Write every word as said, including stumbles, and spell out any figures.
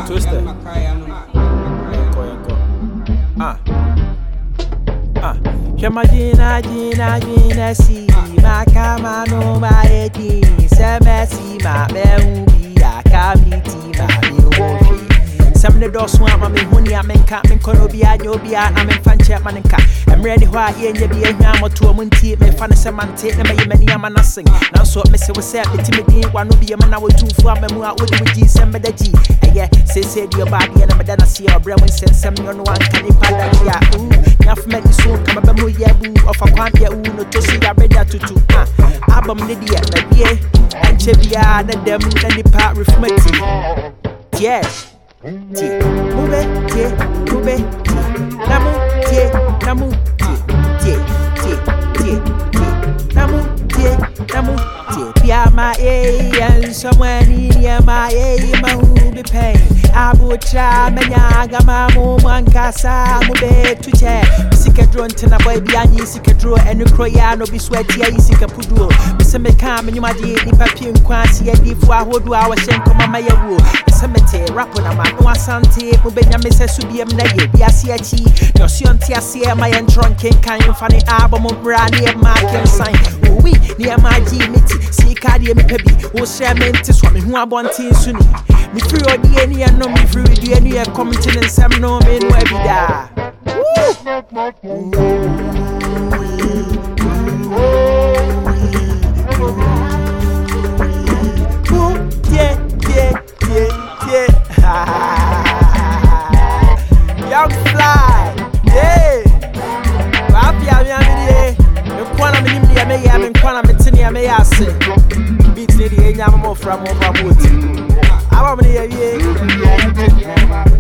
Twister. Ah. Ah. Shema Gina Gina Gina si ma kama no ma edi se mesi ma be ubi akamiti ma bi ofi. Some the doors want my honey, I'm in cat, and Corobia, Jobia, I'm in Fancha Manica. I'm ready why you be a hammer to a munti, me fan semantic, and my many am nothing. Now, so Mister was said, the timid one will be a man I would do for me, what would you G, some of the G. Yeah, say, said your body, and I'm a dana see a brown and send some on one can you pad ya. Ooh, enough men is soon come up a muya boo of a quantity, no to see a red to two. Album Lydia, the beer, and Chevia, and them, and the part with my tea. Yeah. Tie, mube, tie, mube, tie, namu, tie, namu, tie, tie, tie, tie, namu, tie, namu, tie. Pia ma e, and someone in my e, ma who be pain. Abucha, menyaga mamu, mankasa, mube, to chair. Sika drone tena boy biani, sika draw, and you croy, no be sweaty, sika pudu. Miss me come and you might eat papi and quansi, and if I would do our shank on my woo. Cemetery, rap on a man, no asante, Mubenya Missus Subium Negi, Biasiachi, no Siontia, my drunken kind of funny album of brandy and marking sign. We near my G Mitty, see Cardi and Pebby, who share men to swap me who I want in Sunni. Me free or the any and no me free, the any a commenting and some no men where be da. Yeah, yeah. Young fly, yeah. Happy I'm here. The corner of me, I may have in corner of me, I may have said. Beats lady, I'm more from over. I'm here, yeah.